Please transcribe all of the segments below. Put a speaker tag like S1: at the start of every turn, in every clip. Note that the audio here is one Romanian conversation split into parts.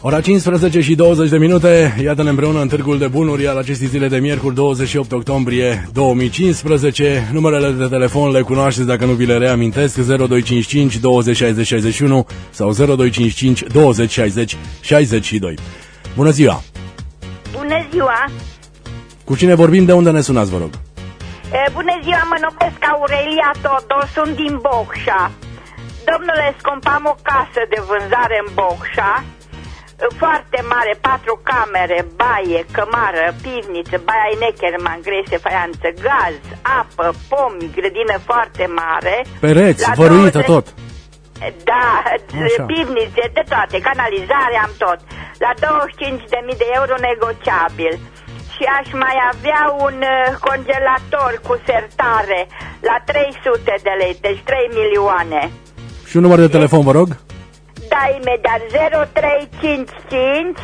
S1: Ora 15 și 20 de minute, iată-ne împreună în Târgul de Bunuri al acestei zile de miercuri 28 octombrie 2015. Numerele de telefon le cunoașteți dacă nu vi le reamintesc, 0255 20 60 61 sau 0255 20 60 62. Bună ziua!
S2: Bună ziua!
S1: Cu cine vorbim, de unde ne sunați, vă rog?
S2: Bună ziua, mă numesc Aurelia Todor, sunt din Bocșa. Domnule Scump, am o casă de vânzare în Bocșa, foarte mare, 4 camere, baie, cămară, pivniță, baia Neckerman, grese, faianță, gaz, apă, pomi, grădină foarte mare.
S1: Pereți, văruită 20... tot.
S2: Da, pivnițe, de toate, canalizare, am tot. La 25.000 de euro negociabil. Și aș mai avea un congelator cu sertare la 300 de lei, deci 3 milioane.
S1: Și un număr de telefon, vă rog?
S2: Da, imediat, 0355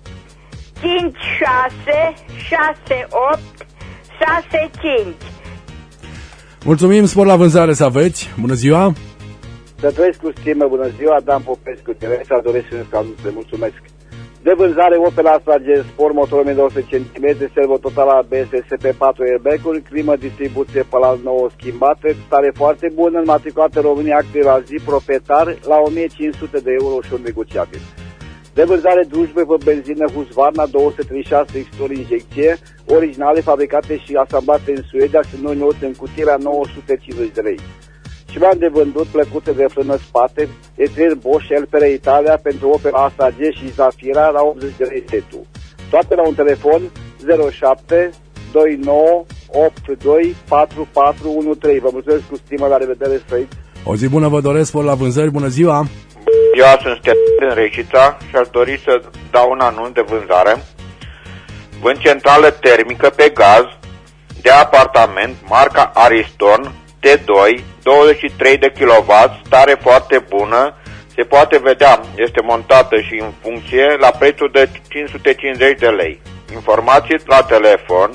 S2: 56 68 65.
S1: Mulțumim, spor la vânzare să aveți. Bună ziua!
S3: Să trăiesc cu stimă, bună ziua, Dan Popescu, Teresa, doresc să mulțumesc. De vânzare Opel Astra G Sport, motor 1200 cm, servo total ABS, SP4 airbag-uri, climă, distribuție pe la 9 schimbată, stare foarte bună, înmatriculată România, acte la zi, proprietar, la 1500 de euro și un negociabil. De vânzare drujbe pe benzină Husqvarna 236 X-Tor injecție, originale, fabricate și asamblate în Suedia, sunt noi note în cutie la 950 de lei. Și mai am de vândut plăcute de frână spate, etrier Bosch, Elpere Italia, pentru Opel Astra G și Zafira la 80 de lei setul. Toate la un telefon 07 29 82 4413. Vă mulțumesc cu stimă, la revedere, străiți.
S1: O zi bună vă doresc, spor la vânzări, bună ziua!
S4: Eu sunt Stefan Reșița și aș dori să dau un anunț de vânzare. Vând centrală termică pe gaz de apartament, marca Ariston, T2, 23 de kW, stare foarte bună, se poate vedea, este montată și în funcție la prețul de 550 de lei. Informații la telefon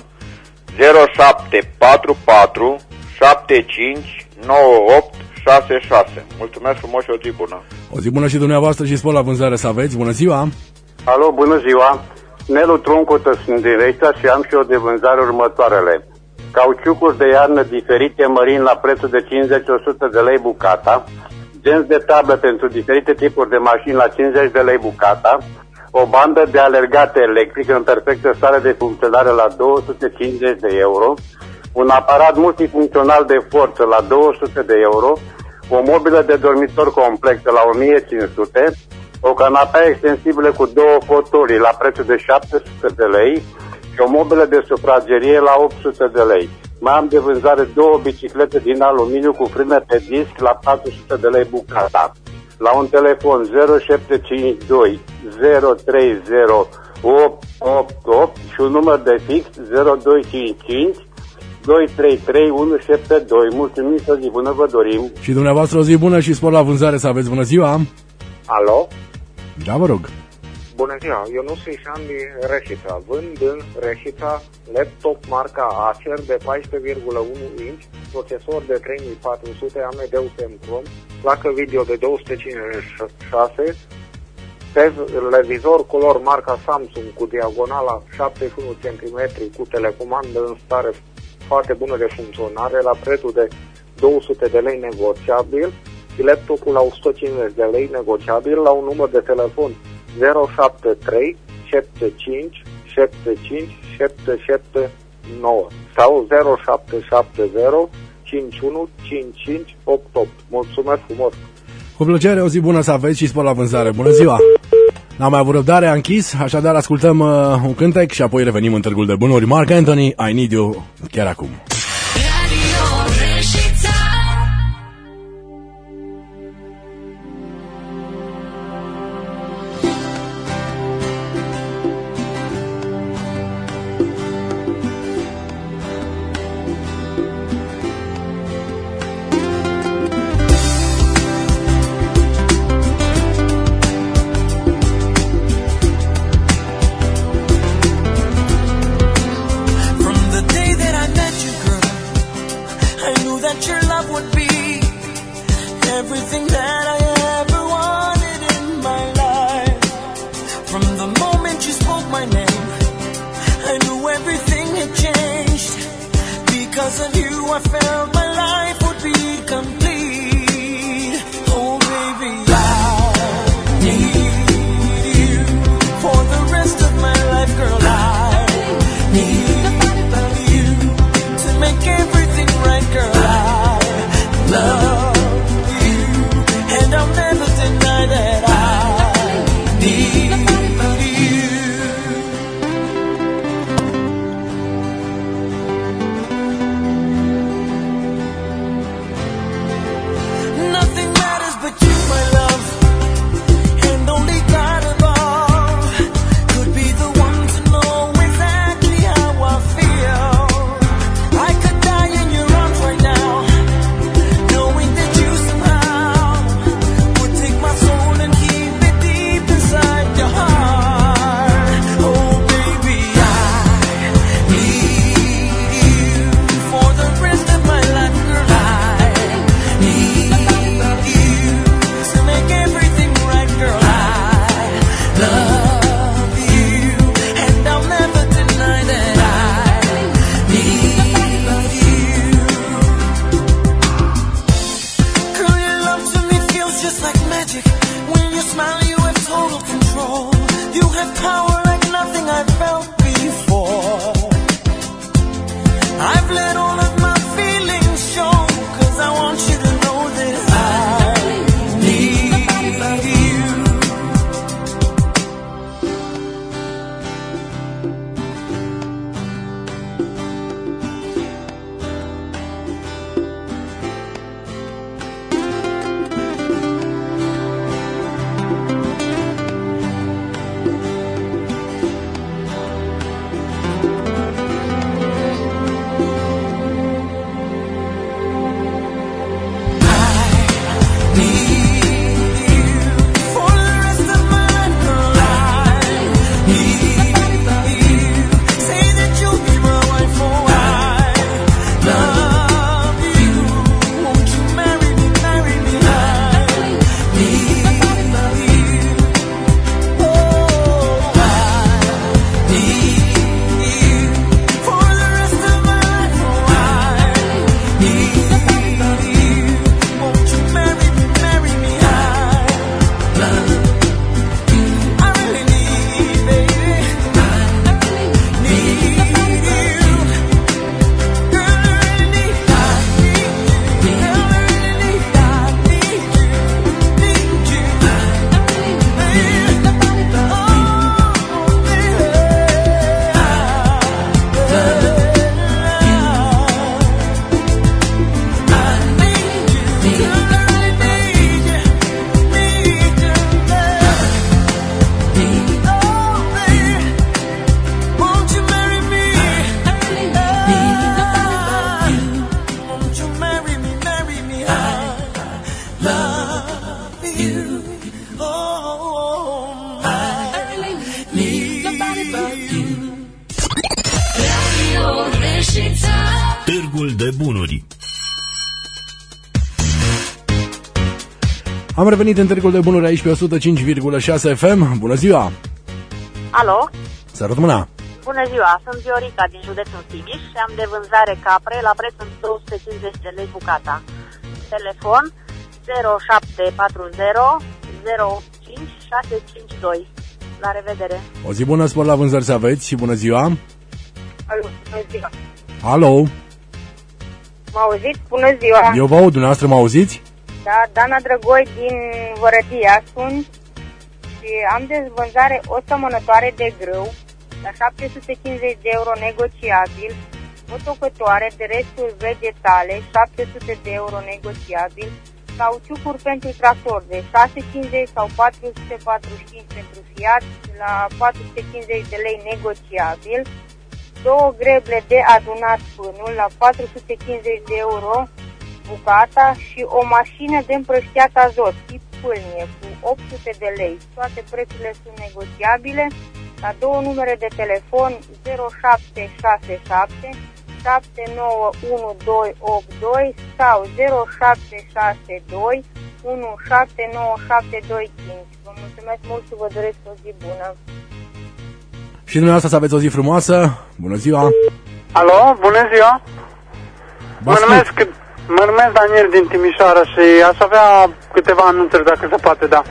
S4: 0744 75 98 66. Mulțumesc frumos și o zi bună!
S1: O zi bună și dumneavoastră și spor la vânzare să aveți. Bună ziua!
S5: Alo, bună ziua! Nelu Truncută sunt din Reșița și am și eu de vânzare următoarele. Cauciucuri de iarnă diferite mărind la prețul de 50-100 de lei bucata, genți de tablă pentru diferite tipuri de mașini la 50 de lei bucata, o bandă de alergate electrică în perfectă stare de funcționare la 250 de euro, un aparat multifuncțional de forță la 200 de euro, o mobilă de dormitor complexă la 1500, o canapea extensibilă cu 2 fotolii la prețul de 700 de lei, și o mobilă de sufragerie la 800 de lei. Mai am de vânzare 2 biciclete din aluminiu cu frână pe disc la 400 de lei bucata. La un telefon 0752 030 888 și un număr de fix 0255 233 172. Mulțumim, să zi bună vă dorim.
S1: Și dumneavoastră o zi bună și spor la vânzare să aveți. Bună ziua!
S6: Alo?
S1: Da, vă rog.
S6: Bună ziua, eu nu sunt Ișan din Reșița. Vând în Reșița laptop marca Acer de 14,1 inch, procesor de 3400, AMD Sempron, placă video de 256, televizor color marca Samsung cu diagonala 71 cm cu telecomandă în stare foarte bună de funcționare la prețul de 200 de lei negociabil și laptopul la 150 de lei negociabil la un număr de telefon 073 75 75 779 sau 0770 51 55 88. Mulțumesc frumos!
S1: Cu plăcere, o zi bună să aveți și spor la vânzare. Bună ziua! N-am mai avut răbdare, a închis, așadar ascultăm un cântec și apoi revenim în Târgul de Bunuri. Marc Anthony, I Need You, chiar acum.
S7: Everything that I ever wanted in my life. From because of you I felt my life would be complete. Oh baby, I need you for the rest of my life, girl. I need you to make everything right, girl. I love you, and I'll never deny that I need you. Nothing matters but you, my love, and only God above could be the one to know exactly how I feel. I could die in your arms right now, knowing that you somehow would take my soul and keep it deep inside your heart. Oh baby, I need you for the rest of my life, girl. I need you to make everything right, girl. I love you, and I'll never deny that I need you. Girl, your love to me feels just like magic. When you smile, you have total control. You have power like nothing I've felt before. I've let all of my feelings show, 'cause I want you to know that I need you. For the rest of my life, girl, I need you. Say that you'll be my wife, oh, I love you. Won't you marry me, marry me? I need you. Oh, I need you. For the rest of my life, oh, I need you. Won't you marry me, marry me? I love you. I really need, baby. I need you. Girl, I really need, I need you. Girl, I really need, I need you. Need you.
S8: Târgul de bunuri.
S1: Am revenit în Târgul de Bunuri aici pe 105,6 FM. Bună ziua!
S2: Alo?
S1: Sărut mâna!
S2: Bună ziua, sunt Viorica din județul Timiș și am de vânzare capre la prețul 250 de lei bucata. Telefon 0740 085 652. La revedere!
S1: O zi bună, spor la vânzări să aveți și bună ziua!
S2: Alo, bună ziua!
S1: Alo!
S2: Mă auziți? Bună ziua!
S1: Eu vă aud, dumneavoastră mă auziți?
S2: Da, Dana Drăgoi din Vărătia sunt și am de vânzare o sămănătoare de grâu la 750 de euro negociabil, o tocătoare de resturi vegetale 700 de euro negociabil, cauciucuri pentru tractor de 650 sau 445 pentru Fiat la 450 de lei negociabil, două greble de adunat pânul la 450 de euro bucata și o mașină de împrăștiat azot tip pâlnie cu 800 de lei. Toate prețurile sunt negociabile la două numere de telefon 0767 791282 sau 0762 179725. Vă mulțumesc mult și vă doresc o zi bună.
S1: Și dumneavoastră să aveți o zi frumoasă. Bună ziua!
S9: Alo, bună ziua! Mă numesc Daniel din Timișoara și aș avea câteva anunțuri, dacă se poate, da.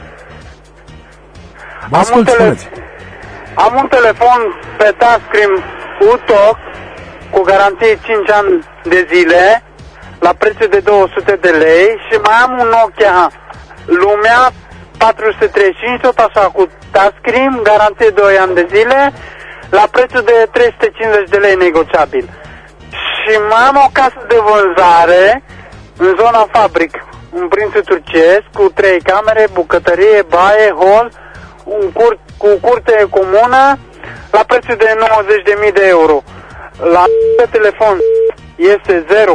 S9: Am un telefon pe touchscreen UTOC cu garanție 5 ani de zile la prețul de 200 de lei și mai am un Nokia Lumia 435, tot așa, cu touchscreen, garanție 2 ani de zile la prețul de 350 de lei negociabil. Și mai am o casă de vânzare în zona Fabric, în Prințul Turcesc, cu 3 camere, bucătărie, baie, hol, cu curte comună, la prețul de 90.000 de euro. La telefon este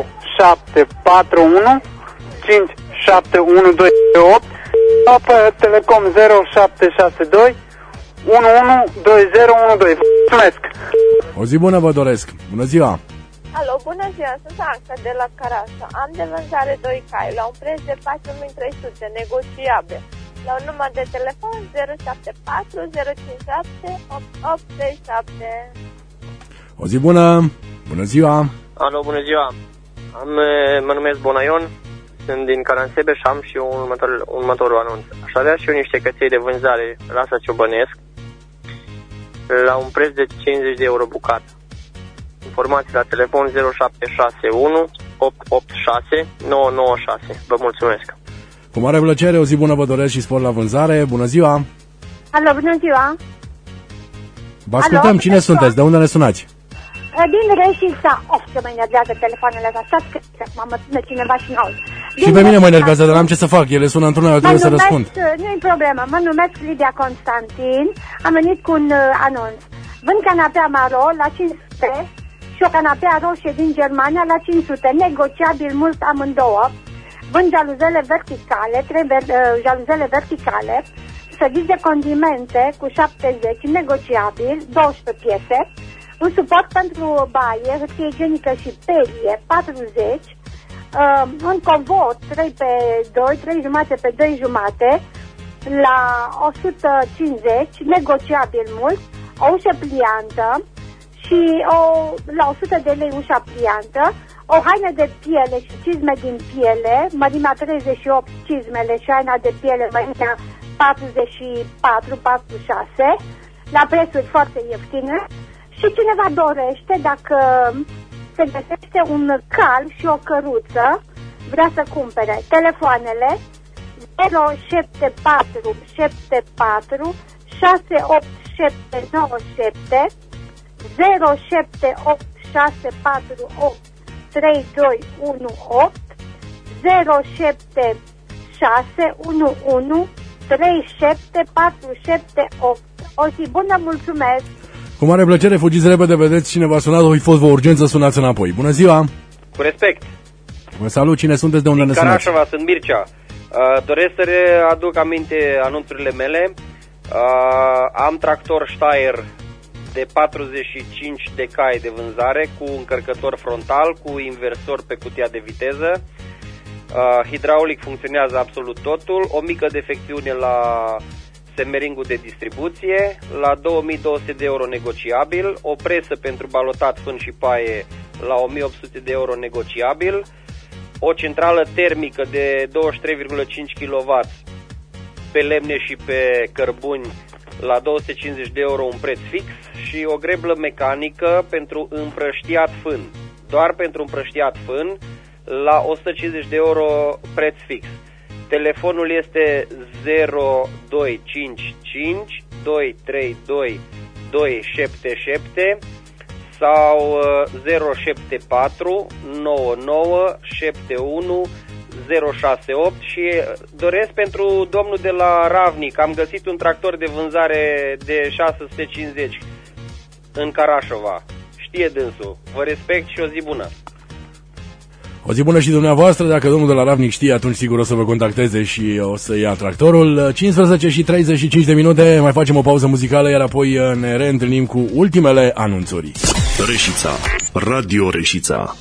S9: 0741 571228 sau pe Telecom 0762 112012. Mulțumesc!
S1: O zi bună vă doresc! Bună ziua!
S10: Alo, bună ziua, sunt Anca de la Carașa. Am de vânzare 2 cai la un preț de 4.300, negociabil. La un număr de telefon 074 057 8837.
S1: O zi bună! Bună ziua!
S11: Alo, bună ziua! Mă numesc Bonaion, sunt din Caransebe și am și următorul anunț. Aș avea și eu niște căței de vânzare rasa ciobănesc la un preț de 50 de euro bucată. Informații la telefon 0761 886 996. Vă mulțumesc!
S1: Cu mare plăcere, o zi bună vă doresc și spor la vânzare. Bună ziua!
S12: Alo, bună ziua!
S1: Vă ascultăm, cine sunteți? De unde ne sunați?
S12: Din Reșița. Ce mă enervează telefoanele astea. Acum mă sună cineva și n-aud.
S1: Și pe mine mă enervează, dar n-am ce să fac. Ele sună într-una, eu trebuie să răspund.
S12: Nu-i problemă. Mă numesc Lidia Constantin. Am venit cu un anunț. Vând canapea maro la 500 și o canapea roșie din Germania la 500. Negociabil mult amândouă. Vând jaluzele verticale, 3 jaluzele verticale, sădiți de condimente cu 70, negociabil, 12 piese, un suport pentru baie, hârtie igienică și perie, 40, un covor 3 pe 2, 3 jumate pe 2 jumate, la 150, negociabil mult, o ușă pliantă și la 100 de lei ușa pliantă, o haină de piele și cizme din piele, mărimea 38 cizmele și haina de piele, mărimea 44-46, la prețuri foarte ieftine. Și cineva dorește, dacă se găsește un cal și o căruță, vrea să cumpere. Telefoanele 074 74 68797 078 648 3218 07 611 O zi bună, mulțumesc!
S1: Cu mare plăcere, fugiți repede, vedeți cine v-a sunat, o fost o urgență, sunați înapoi. Bună ziua!
S11: Cu respect!
S1: Vă salut, cine sunteți, de unde ne sunați?
S11: Carașova, sunt Mircea. Doresc să readuc aminte anunțurile mele. Am tractor Steyr de 45 de cai de vânzare cu încărcător frontal, cu inversor pe cutia de viteză. Hidraulic funcționează absolut totul, o mică defecțiune la semeringul de distribuție, la 2200 de euro negociabil, o presă pentru balotat fân și paie la 1800 de euro negociabil, o centrală termică de 23,5 kW pe lemne și pe cărbuni la 250 de euro un preț fix și o greblă mecanică pentru împrăștiat fân, doar pentru împrăștiat fân, la 150 de euro preț fix. Telefonul este 0255 232 277 sau 074 99 71 068 și doresc pentru domnul de la Ravnic, am găsit un tractor de vânzare de 650 în Carașova. Știe dânsul. Vă respect și o zi bună.
S1: O zi bună și dumneavoastră, dacă domnul de la Ravnic știe, atunci sigur o să vă contacteze și o să ia tractorul. 15 și 35 de minute, mai facem o pauză muzicală, iar apoi ne reîntâlnim cu ultimele anunțuri.
S8: Reșița, Radio Reșița.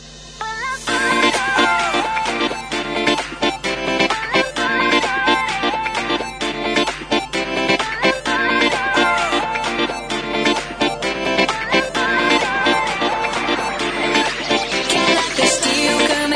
S7: Că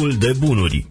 S8: Târgul de Bunuri.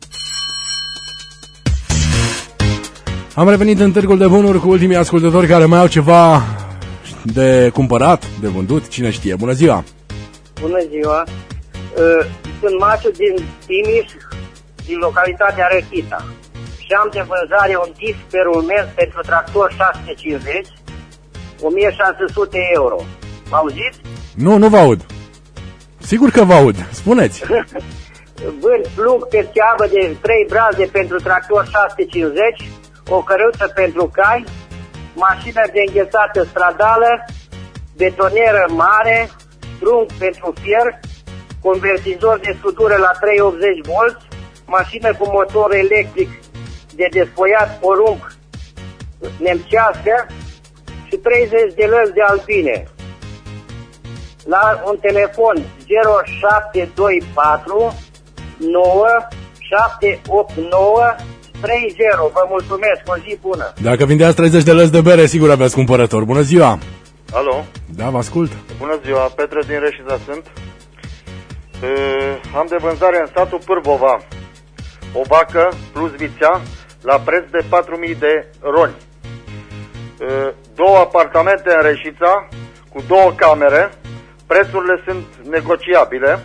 S1: Am revenit în Târgul de Bunuri cu ultimii ascultători care mai au ceva de cumpărat, de vândut, cine știe. Bună ziua!
S13: Bună ziua! Sunt Maciu din Timiș, din localitatea Răchita. Și am de vânzare un disc pe rulment pentru tractor 650, 1600 euro. M-auziți?
S1: Nu vă aud. Sigur că vă aud. Spuneți.
S13: Vând plug pe țeavă de 3 braze pentru tractor 650, o căruță pentru cai, mașină de înghețată stradală, betonieră mare, strung pentru fier, convertizor de sutură la 380 V, mașină cu motor electric de despoiat porumb nemțească și 30 de lăzi de albine. La un telefon 0724 9 789 30. Vă mulțumesc, o zi bună.
S1: Dacă vindeați 30 de lăzi de bere, sigur aveți cumpărător. Bună ziua!
S14: Alo?
S1: Da, vă ascult.
S14: Bună ziua, Petre din Reșița sunt. Am de vânzare în satul Pârbova o vacă plus vițea la preț de 4.000 de roni. 2 apartamente în Reșița cu 2 camere. Prețurile sunt negociabile.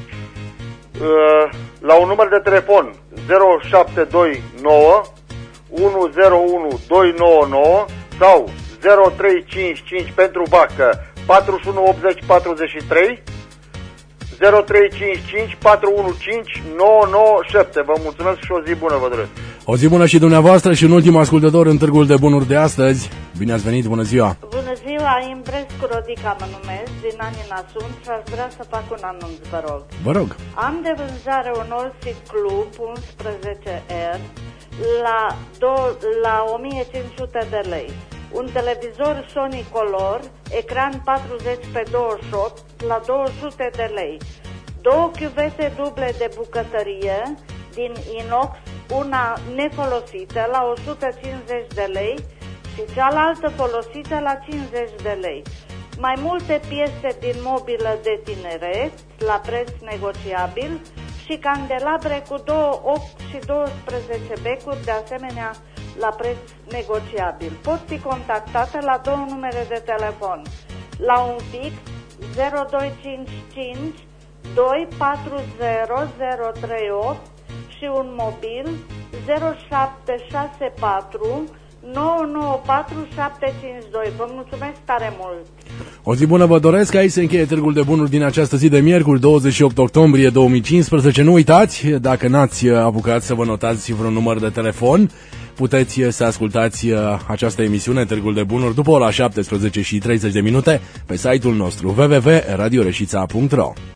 S14: La un număr de telefon 0729 101 299 sau 0355 pentru vacă 418043 0355 415 997. Vă mulțumesc și o zi bună vă doresc.
S1: O zi bună și dumneavoastră și un ultim ascultător în Târgul de Bunuri de astăzi. Bine ați venit, bună ziua!
S15: Bună ziua, Imbrescu Rodica mă numesc, din Anina sunt și aș vrea să fac un anunț, vă rog.
S1: Vă rog.
S15: Am de vânzare un Olsi Club 11R la 1500 de lei. Un televizor Sony Color, ecran 40x28 la 200 de lei. 2 chiuvete duble de bucătărie din inox, una nefolosită la 150 de lei și cealaltă folosită la 50 de lei. Mai multe piese din mobilă de tineret la preț negociabil și candelabre cu 8 și 12 becuri de asemenea la preț negociabil. Pot fi contactate la 2 numere de telefon. La un fix 0255 240038 și un mobil 0764 994752. Vă mulțumesc tare mult!
S1: O zi bună vă doresc, aici se încheie Târgul de Bunuri din această zi de miercuri, 28 octombrie 2015. Nu uitați, dacă n-ați apucat să vă notați vreun număr de telefon, puteți să ascultați această emisiune Târgul de Bunuri după ora 17:30 pe site-ul nostru www.radioreșița.ro.